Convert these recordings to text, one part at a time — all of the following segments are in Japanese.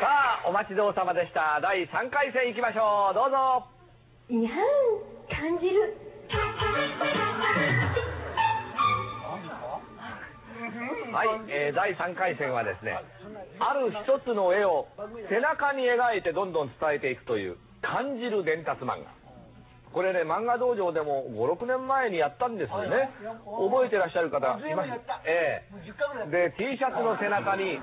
さあ、お待ちどうさまでした。第3回戦行きましょう。どうぞ。 にゃん、感じる。 はい、第3回戦はですね、ある一つの絵を背中に描いてどんどん伝えていくという感じる伝達漫画。これね、漫画道場でも5、6年前にやったんですよね。覚えてらっしゃる方います。で、T シャツの背中に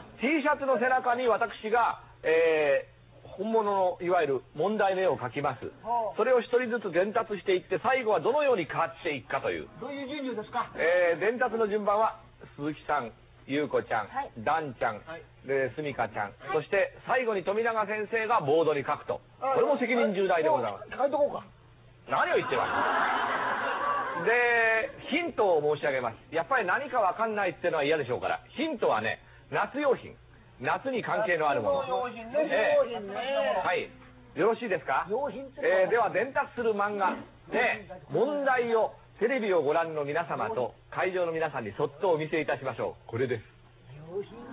私が、本物のいわゆる問題の絵を描きます。それを一人ずつ伝達していって、最後はどのように変わっていくかという。 どういう順序ですか？ 伝達の順番は鈴木さん、優子ちゃん、 はい、 ダンちゃん、で、すみかちゃん、そして最後に富永先生がボードに書くと。これも責任重大でございます。 書いとこうか。 何を言ってます。で、ヒントを申し上げます。やっぱり何かわかんないっていうのは嫌でしょうから、ヒントはね、夏用品。夏に関係のあるもの。 用品ね。 はい。よろしいですか？ 用品ってでは伝達する漫画、ね、問題をテレビをご覧の皆様と会場の皆さんにそっとお見せいたしましょう。これです。 用品。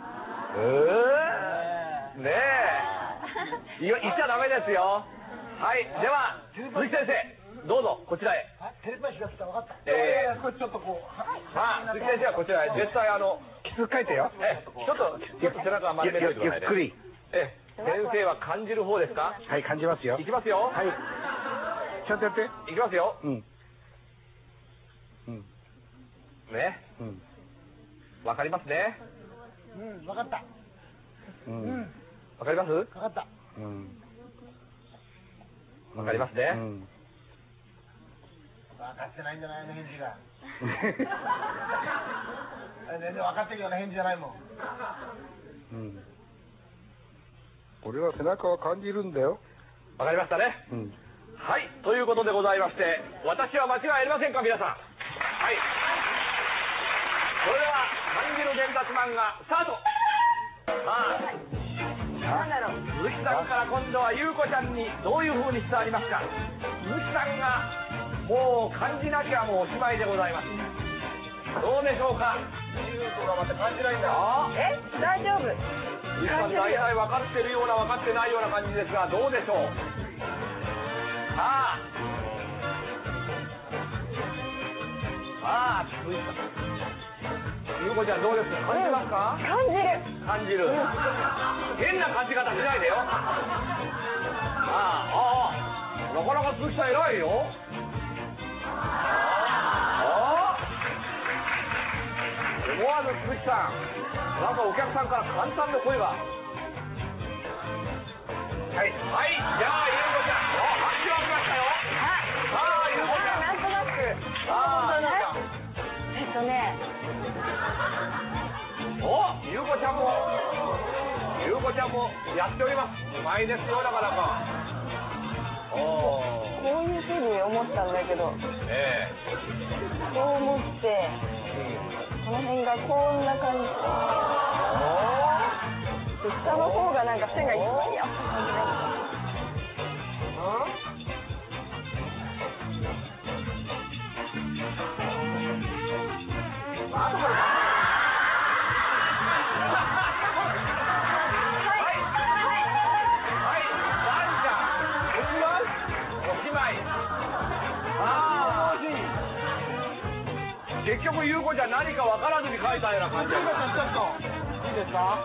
ねえ。言っちゃダメですよ。はい。では、鈴木先生、どうぞ、こちらへ。 テレパシーが来たら分かった。これちょっとこう。 さあ、鈴木先生はこちらへ。絶対きつく書いてよ。 ちょっと背中丸めておいてくださいね。 ゆっくり。 先生は感じる方ですか？ はい、感じますよ。 いきますよ。 はい。ちゃんとやって。 いきますよ。 うん。うん。 ね。 うん。 わかりますね。 うん、分かった。 うん。 わかります？ 分かった。 うん。 わかりますね。 うん。 分かってないんじゃないの、返事が。全然分かってるような返事じゃないもん。 うん。俺は背中は感じるんだよ。 わかりましたね。 うん。 はい、ということでございまして、私は間違いありませんか、皆さん。はい。それでは、感じる伝達漫画、スタート。 なんだろう。 鈴木さんから今度は優子ちゃんにどういう風に伝わりますか。鈴木さんがもう感じなきゃもうおしまいでございます。どうでしょうか。優子がまた感じないんだよ。 大丈夫。 鈴木さん大体分かってるような分かってないような感じですが、どうでしょう。さあ、鈴木さん。優子ちゃんどうですか。感じますか。 感じる。 感じる。変な感じ方しないでよ。なかなか鈴木さん偉いよ。思わず鈴木さん、なんかお客さんから簡単な声が。はい、はい、じゃあ優子ちゃん、拍手が来ましたよ。さあ、優子ちゃん。 なんとなく。 優子ちゃんもやっております。うまいですよ、なかなか。 こういうふうに思ったんだけど、こう思って、この辺がこんな感じ。下の方がなんか線がいっぱいあった感じが。結局優子ちゃん何か分からずに書いたような感じ。いいですか。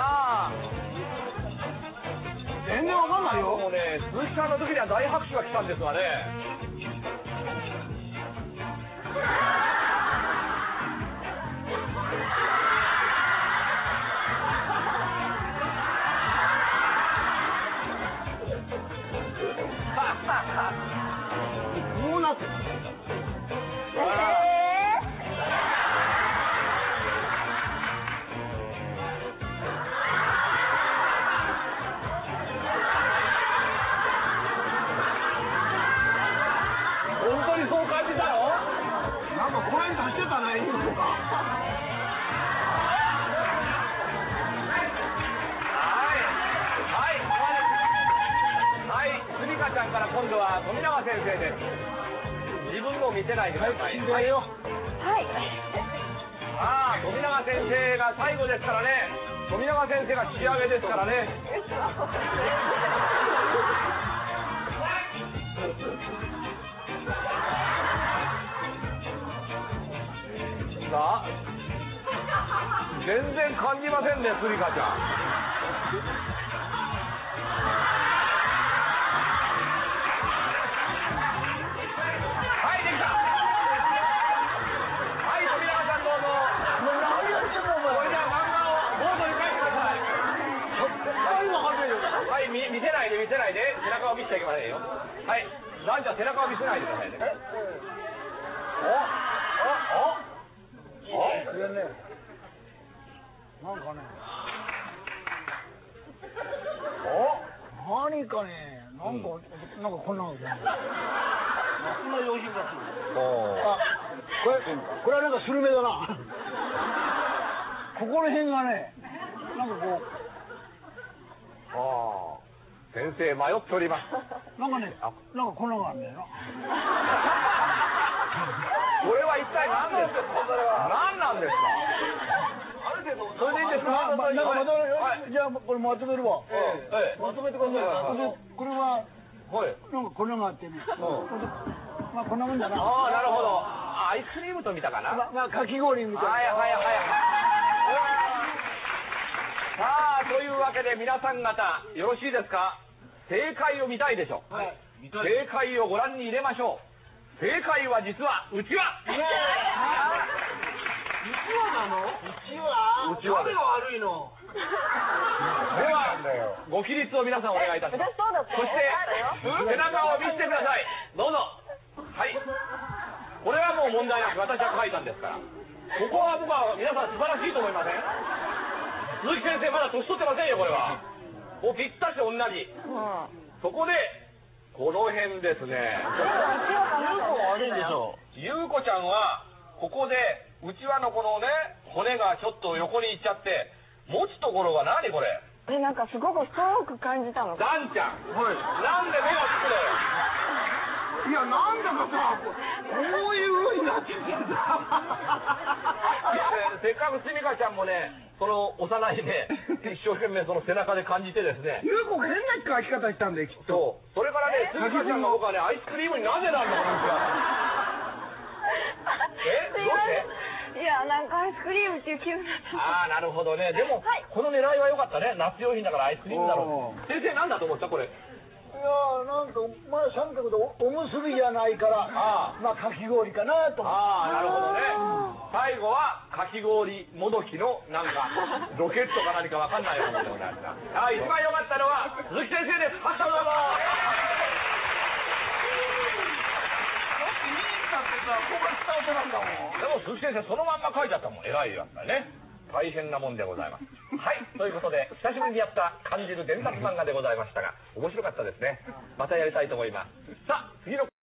全然分かんないよ。 もうね、鈴木さんの時には大拍手が来たんですがね。 こうなってる。 本当にそう感じたの？ なんかこれに出してたね、優子が。 すみかちゃんから今度は富永先生です。自分も見せないでください。 はいよ。 はい。 富永先生が最後ですからね。 富永先生が仕上げですからね。さあ、全然感じませんね、スリカちゃん。はい、できた。はい、富永さんどうぞ。もう何やってんのお前。これじゃあ漫画をボードに書いてください。はい、見せないで見せないで。背中を見せちゃいけませんよ。はい、ランちゃん背中を見せないでくださいね。 いやね、なんかね、何かね、なんかこんなのね。そんな用心だし。これはなんかスルメだな。ここの辺がね、なんかこう。 先生迷っております。 なんかね、なんかこんなのがあるんだよな。 これは一体何なんですか。何なんですか。ある程度それでいいんですか。 じゃあこれまとめるわ。まとめてください。これはなんかこんなのがあってね。まあこんなもんだな。 ああ、なるほど。アイスクリームと見たかな。 まあかき氷みたいな。 はい。さあ、というわけで皆さん方よろしいですか。正解を見たいでしょ。正解をご覧に入れましょう。正解は実はうちわ。 うちわなの？うちわ？誰が悪いの？ ではご起立を皆さんお願いいたします。そして背中を見せてください。どうぞ。はい。これはもう問題なく私は書いたんですから。ここは僕は皆さん素晴らしいと思いません？鈴木先生まだ年取ってませんよこれは。もうぴったし同じ。そこでこの辺ですね。ゆうこちゃんはここでうちわのこのね骨がちょっと横にいっちゃって持つところが何これ。 なんかすごく遠く感じたの。 ダンちゃん、なんで目がつくのよ。 いやなんだかさ、こういう風になってるんだ。 せっかくすみかちゃんもね、その幼いね、一生懸命その背中で感じてですね。 ゆうこが変な書き方したんだよきっと。 それからね、すみかちゃんが僕はね、アイスクリームになぜなんのかな。どうして？ いや、なんかアイスクリームっていう気分だった。 ああ、なるほどね。でも、この狙いは良かったね。夏用品だからアイスクリームだろう。先生なんだと思ったこれ。 いやなんかまあ三角でおむすびじゃないからまあかき氷かなと思って。 ああ、なるほどね。最後はかき氷もどきのなんかロケットか何かわかんないようなものになった。一番良かったのは鈴木先生です。拍手をどうぞ。でも鈴木先生そのまんま書いてあったもん。偉いやつだね。大変なもんでございます。はい、ということで久しぶりにやった感じる伝達漫画でございましたが面白かったですね。またやりたいと思います。さあ次の